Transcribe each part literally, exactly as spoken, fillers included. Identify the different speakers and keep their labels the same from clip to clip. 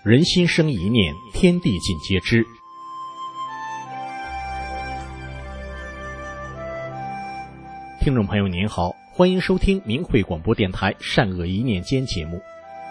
Speaker 1: 人心生一念，天地尽皆知。听众朋友您好，欢迎收听明慧广播电台善恶一念间节目。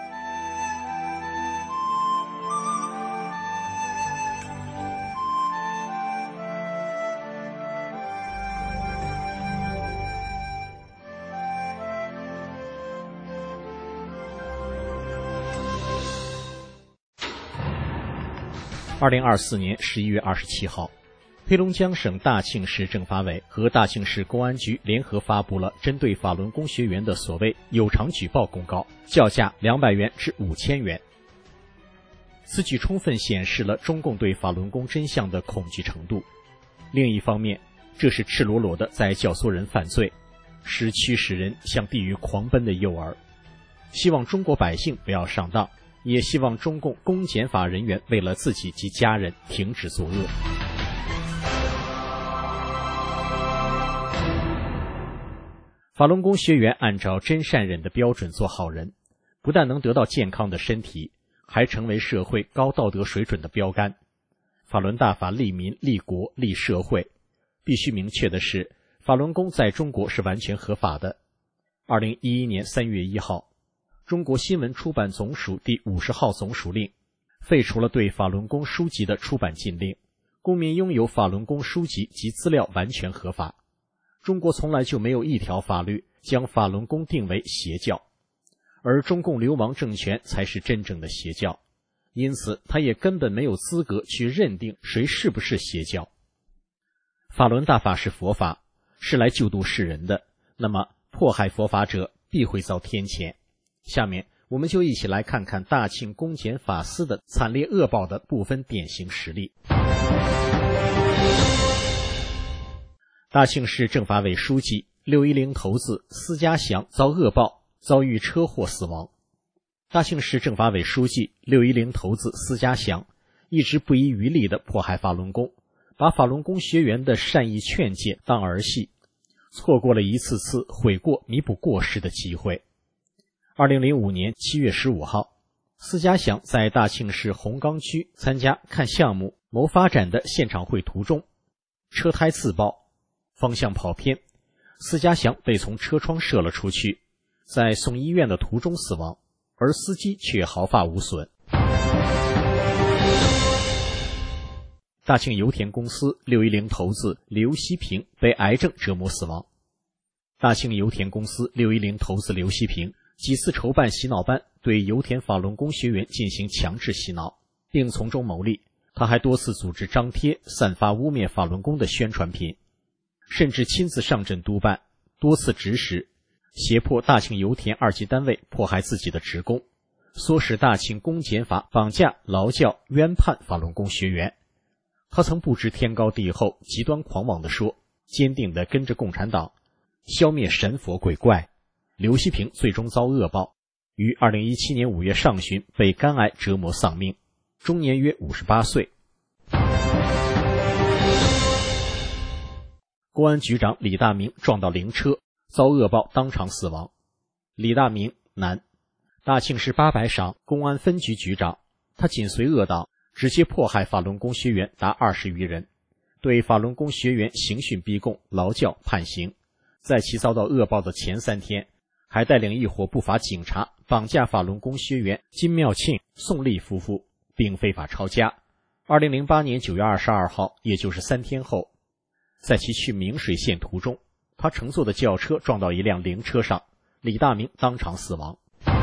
Speaker 1: 二零二四年十一月二十七号，黑龙江省大庆市政法委和大庆市公安局联合发布了针对法轮功学员的所谓有偿举报公告，叫价两百元至五千元。此举充分显示了中共对法轮功真相的恐惧程度。另一方面，这是赤裸裸的在教唆人犯罪，是驱使人向地狱狂奔的诱饵。希望中国百姓不要上当，也希望中共公检法人员为了自己及家人停止作恶。法轮功学员按照真善忍的标准做好人，不但能得到健康的身体，还成为社会高道德水准的标杆。法轮大法利民、利国、利社会。必须明确的是，法轮功在中国是完全合法的。二零一一年三月一号，中国新闻出版总署第五十号总署令废除了对法轮功书籍的出版禁令，公民拥有法轮功书籍及资料完全合法。中国从来就没有一条法律将法轮功定为邪教，而中共流氓政权才是真正的邪教，因此他也根本没有资格去认定谁是不是邪教。法轮大法是佛法，是来救度世人的，那么迫害佛法者必会遭天谴。下面我们就一起来看看大庆公检法司的惨烈恶报的部分典型实例。大庆市政法委书记六一零头子司家祥遭恶报，遭遇车祸死亡。大庆市政法委书记六一零头子司家祥一直不遗余力地迫害法轮功，把法轮功学员的善意劝诫当儿戏，错过了一次次悔过弥补过失的机会。二零零五年七月十五号，司家祥在大庆市红冈区参加看项目谋发展的现场会途中，车胎自爆，方向跑偏，司家祥被从车窗射了出去，在送医院的途中死亡，而司机却毫发无损。大庆油田公司六一零头子刘希平被癌症折磨死亡。大庆油田公司六一零头子刘希平几次筹办洗脑班，对油田法轮功学员进行强制洗脑，并从中牟利。他还多次组织张贴散发污蔑法轮功的宣传品，甚至亲自上阵督办，多次指使胁迫大庆油田二级单位迫害自己的职工，唆使大庆公检法绑架、劳教、冤判法轮功学员。他曾不知天高地厚，极端狂妄地说，坚定地跟着共产党消灭神佛鬼怪。刘希平最终遭恶报，于二零一七年五月上旬被肝癌折磨丧命，终年约五十八岁。公安局长李大明撞到灵车，遭恶报当场死亡。李大明，男，大庆市八百赏公安分局局长，他紧随恶党，直接迫害法轮功学员达二十余人，对法轮功学员刑讯逼供、劳教判刑。在其遭到恶报的前三天，还带领一伙不法警察绑架法轮功学员金妙庆、宋丽夫妇，并非法抄家。二零零八年九月二十二号，也就是三天后，在其去明水县途中，他乘坐的轿车撞到一辆灵车上，李大明当场死亡。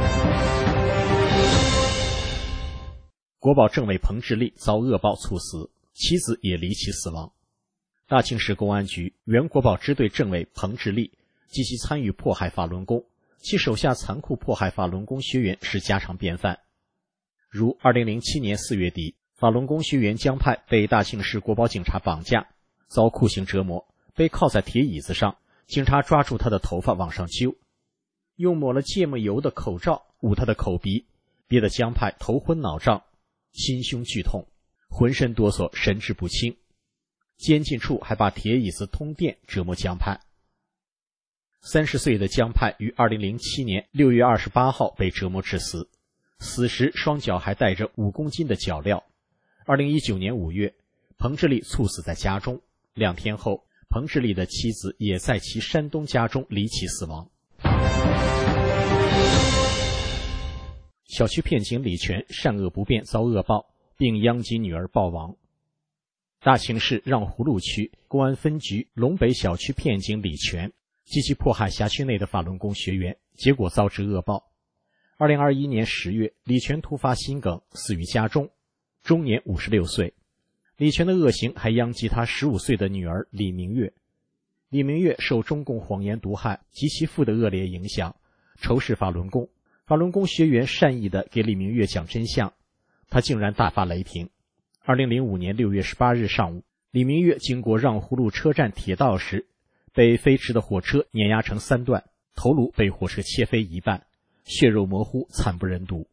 Speaker 1: 国保政委彭志立遭恶报猝死，妻子也离奇死亡。大庆市公安局原国保支队政委彭志立积极参与迫害法轮功，其手下残酷迫害法轮功学员是家常便饭。如二零零七年四月底，法轮功学员江派被大庆市国保警察绑架，遭酷刑折磨，被铐在铁椅子上，警察抓住他的头发往上揪，用抹了芥末油的口罩捂他的口鼻，憋得江派头昏脑胀，心胸剧痛，浑身哆嗦，神志不清。监禁处还把铁椅子通电折磨江派。三十岁的江派于二零零七年六月二十八号被折磨致死， 死时双脚还带着五公斤的脚镣。二零一九年五月，彭志立猝死在家中，两天后，彭志立的妻子也在其山东家中离奇死亡。小区片警李全善恶不变遭恶报，并殃及女儿暴亡。大庆市让胡路区公安分局龙北小区片警李全积极迫害辖区内的法轮功学员，结果遭致恶报。二零二一年十月，李全突发心梗死于家中，终年五十六岁。李全的恶行还殃及他十五岁的女儿李明月。李明月受中共谎言毒害及其父的恶劣影响，仇视法轮功。法轮功学员善意地给李明月讲真相，他竟然大发雷霆。二零零五年六月十八日上午，李明月经过让胡路车站铁道时，被飞驰的火车碾压成三段，头颅被火车切飞一半，血肉模糊，惨不忍睹。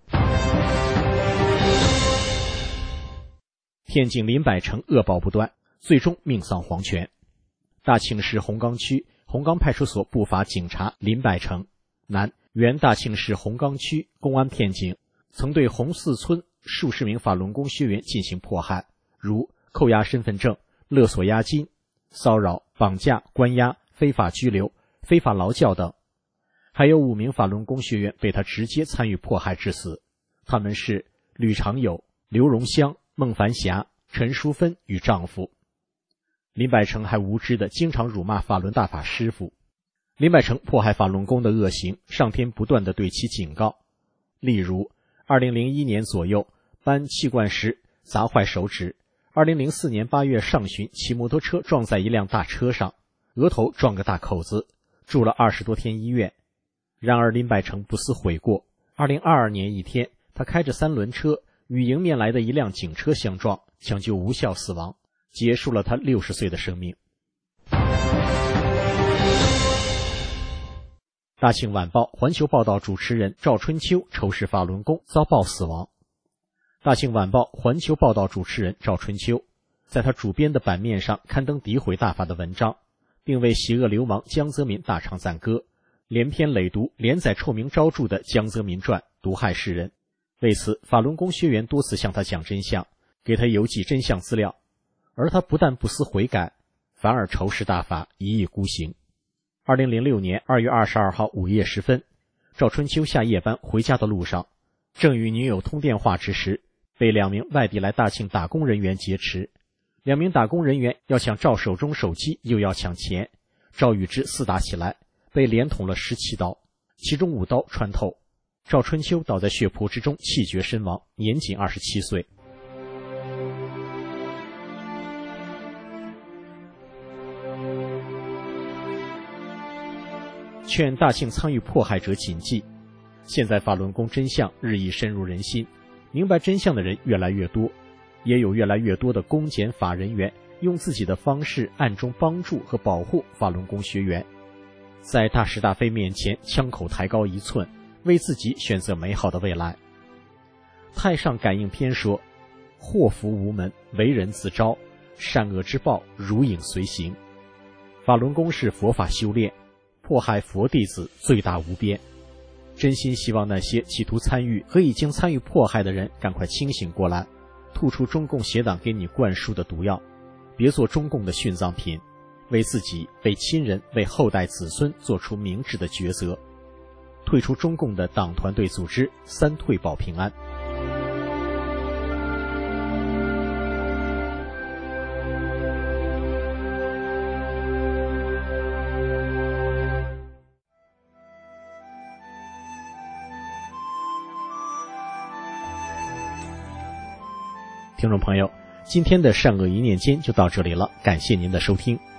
Speaker 1: 片警林百成恶报不断，最终命丧黄泉。大庆市红冈区红冈派出所步法警察林百成，男，原大庆市红冈区公安片警，曾对红四村数十名法轮功学员进行迫害，如扣押身份证、勒索押金、骚扰、绑架、关押、非法拘留、非法劳教等。还有五名法轮功学员被他直接参与迫害致死，他们是吕长友、刘荣香、孟凡霞、陈淑芬与丈夫。林百成还无知地经常辱骂法轮大法师父。林百成迫害法轮功的恶行，上天不断地对其警告。例如二零零一年左右搬气罐时砸坏手指，二零零四年八月上旬骑摩托车撞在一辆大车上，额头撞个大口子，住了二十多天医院。然而林百成不思悔过，二零二二年一天，他开着三轮车与迎面来的一辆警车相撞，抢救无效死亡，结束了他六十岁的生命。大庆晚报环球报道主持人赵春秋仇视法轮功遭曝死亡。大庆晚报环球报道主持人赵春秋在他主编的版面上刊登诋毁大法的文章，并为邪恶流氓江泽民大唱赞歌，连篇累牍连载臭名昭著的江泽民传，毒害世人。为此，法轮功学员多次向他讲真相，给他邮寄真相资料，而他不但不思悔改，反而仇视大法，一意孤行。二零零六年二月二十二号午夜时分，赵春秋下夜班回家的路上，正与女友通电话之时，被两名外地来大庆打工人员劫持。两名打工人员要抢赵手中手机，又要抢钱，赵与之厮打起来，被连捅了十七刀，其中五刀穿透。赵春秋倒在血泊之中，气绝身亡，年仅二十七岁。劝大庆参与迫害者谨记，现在法轮功真相日益深入人心，明白真相的人越来越多，也有越来越多的公检法人员用自己的方式暗中帮助和保护法轮功学员，在大是大非面前枪口抬高一寸，为自己选择美好的未来。太上感应篇说，祸福无门，为人自招，善恶之报如影随形。法轮功是佛法修炼，迫害佛弟子罪大无边。真心希望那些企图参与和已经参与迫害的人赶快清醒过来，吐出中共邪党给你灌输的毒药，别做中共的殉葬品，为自己、为亲人、为后代子孙做出明智的抉择，退出中共的党团队组织，三退保平安。听众朋友，今天的善恶一念间就到这里了，感谢您的收听。